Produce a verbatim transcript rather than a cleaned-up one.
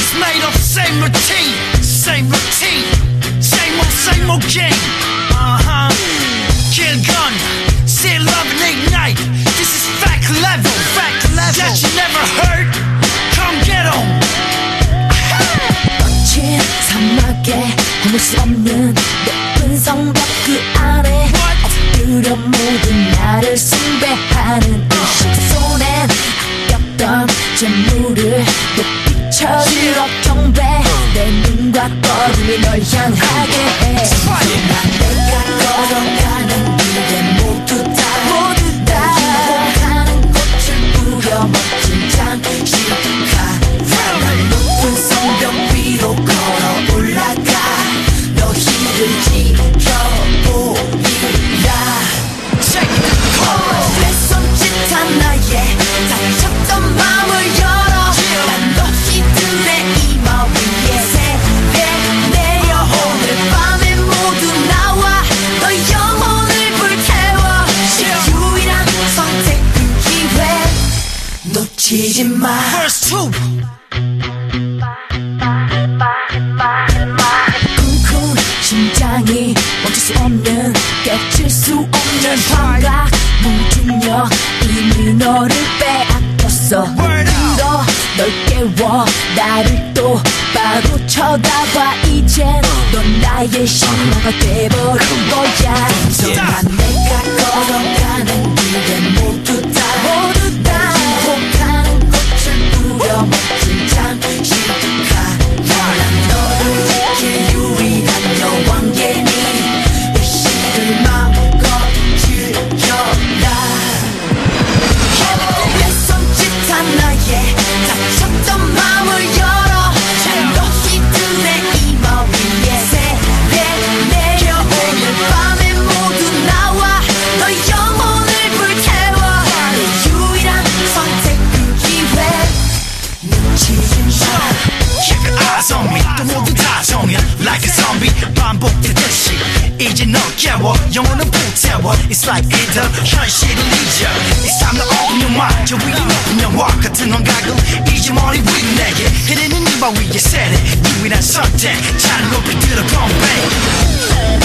It's made of same routine, same routine, same old, same old game. Uh-huh. Kill gun, seal love and ignite. This is fact level, fact level that you never heard. Come get 'em. 거친 사막에 헤맬 수 없는 높은 성벽 그 안에 엎드려 모두 나를 숭배하는 의식 손엔 아꼈던 재물을 높이 쳐들어 경배 내 눈과 어둠이 널 향하게 해 난 내가 걸어가는 길에 모두 다 모두 다 행복하는 꽃을 뿌려 멋진 장식하 난 높은 성벽 위로 걸어 올라가 너희를 지켜보리라 내 손짓 하나에 다쳤던 마음을 열어 난 너희들의 이마 위에 세배내어 오늘 밤에 모두 나와 너 영혼을 불태워 유일한 선택 그 기회 놓치지 마 Verse two. 쿵쿵 심장이 멈출 수 없는 깨칠 수 없는 감각 무중력 이미 너를 빼앗겼어 들어 널 깨워 나를 똑바로 쳐다봐 이젠 넌 나의 신화가 돼버린 거야 난 내가 걸어가는 길에 모두 다 모두 다 행복하는 꽃을 뿌려 멋진 장식하 난 너를 지킬 유일한 여왕이니 의식을 마음껏 즐겨라 내 손짓 하나에 다쳤던 마음을 열어 난 너희들의 이마 위에 세배내어 오늘 밤에 모두 나와 너 영혼을 불태워 내 유일한 선택 그 기회 놓치지 마 Keep your eyes on me 또 모두 다 정해 Like a zombie 반복되듯이 이제 널 깨워 영혼은 불태워 It's like either 현실을 잊어 It's time to open your mind 저 위에 높은 영화 같은 환각을 이제 머리 위 내게 흐르는 이마 위에 세례 유일한 선택 잔을 높이 들어 건배